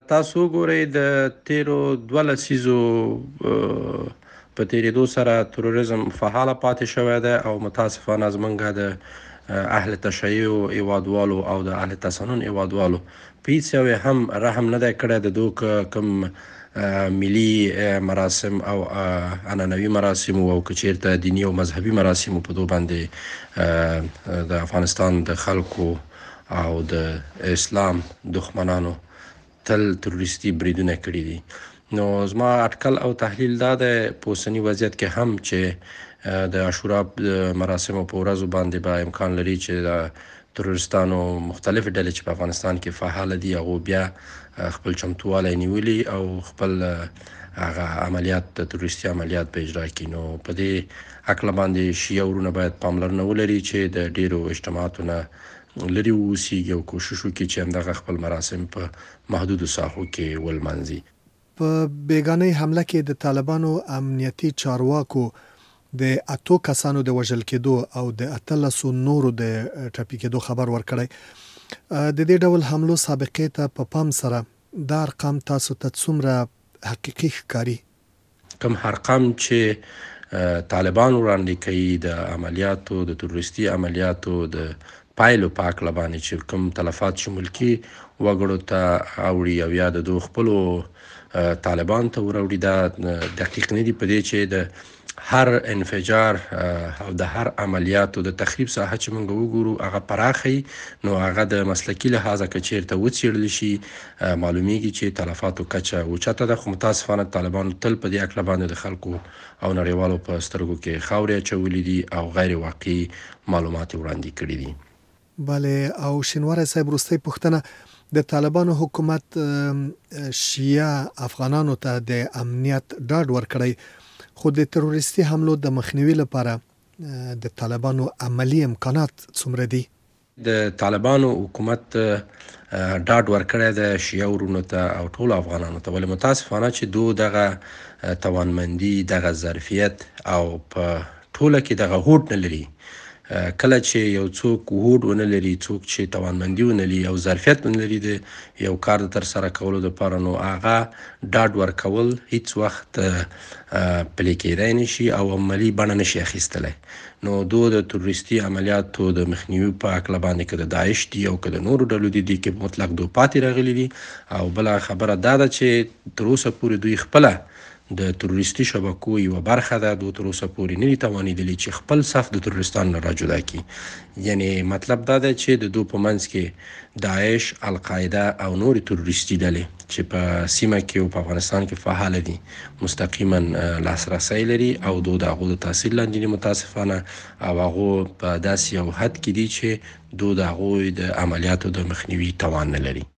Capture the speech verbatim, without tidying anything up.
تاسو وګورئ د تیرو دوه لسیزو په تېرېدو سره تروریزم فعاله پاتې شوی دی او متاسفانه زمونږ د اهل تشیع هیوادوالو او د اهل تسنن هیوادوالو په هیڅ یو یې هم رحم نه دی کړی د دوی که کوم ملي مراسم او عنعنوي مراسم او که چیرته دیني او مذهبي مراسم په دوی باندې د افغانستان د خلکو او د اسلام دښمنانو تل تروریستي بریدونه کړي دي. نو زما اټکل او تحلیل دا دی په اوسني وضعیت کې هم چې د عاشورا د مراسمو په ورځو باندې به امکان لري چې د تروریستانو مختلفې ډلې چې په افغانستان کې فعاله دي هغو بیا خپل چمتووالی نیولي او خپل هغه عملیات د تروریستي عملیات په اجرا کړي. نو په دې هکله باندې شیعه ورونه باید پاملرنه ولري چې د ډیرو اجتماعاتو نه لري واوسیږي او کوشش وکړي چې همدغه خپل مراسم په محدودو ساحو کې ولمانځي. په بیګانۍ حمله کې د طالبانو امنیتي چارواکو د اتو کسانو د وژل کېدو او د اتلسو نورو د ټپي کېدو خبر ورکړی. د دې ډول حملو سابقې ته په پام سره دا ارقام تاسو ته څومره حقیقي ښکاري؟ کوم ارقام چې طالبان وړاندې کوي د عملیاتو د تروریستي عملیاتو د پایلو په هکله باندې چې کوم تلفات چې ملکي وګړو ته اوړي او یا د دوی خپلو طالبان ته وراوړي دا دقیق نه دي په دې چې د هر انفجار او د هر عملیاتو د تخریب ساحه چې موږ وګورو هغه پراخی نو هغه د مسلکي لحاظه که چیرته وڅېړل شي معلومیږي چې تلفاتو کچه اوچته ده. خو متاسفانه طالبانو تل په دې هکله باندې د خلکو او نړیوالو په سترګو کې خاورې اچولي دي او غیر واقعي معلومات وړاندې کړي دي. بله او شینواری صاحب وروستۍ پوښتنه د طالبانو حکومت شیعه افغانانو ته د امنیت ډاډ ورکړی خو د تروریستي حملو د مخنیوي لپاره د طالبانو عملی امکانات څومره دي؟ د طالبانو حکومت ډاډ ورکړی د شیعه ورونو ته او ټولو افغانانو ته ولې متاسفانه چې دو دغه توانمندي دغه ظرفیت او په ټوله کې دغه هوډ نه لري. کله چې یو څوک هوډ ونه لري څوک چې توانمندي ونه لري او ظرفیت ونه لري د یو کار د ترسره کولو دپاره نو هغه ډاډ ورکول هیڅ وخت پلي کیدی نشي او عملي بڼه نشي اخیستلی. نو دو د تروریستي عملیاتو د مخنیوي په هکله باندې که د داعش دي او که د نورو ډلو دي دي کې مطلق دو پاتې راغلي دي. او بله خبره دا ده چې تر اوسه پورې دوی خپله د تروریستي شبکو یوه برخه ده. دو تر اوسه پورې نه دي توانېدلي چې خپل صف د تروریستانو نه راجدا کړي. یعنی مطلب دا ده چې د دو په منځ کې داعش، القاعده او نورې تروریستي ډلې چې په سیمه کې او په افغانستان کې فعاله دي مستقیما لاسرسی لري او دو د هغو د تاثیر لاندې دي متاسفانه او هغو په داسې یو حد کې دي چې دو د هغوی د عملیاتو د مخنیوي توان نه لري.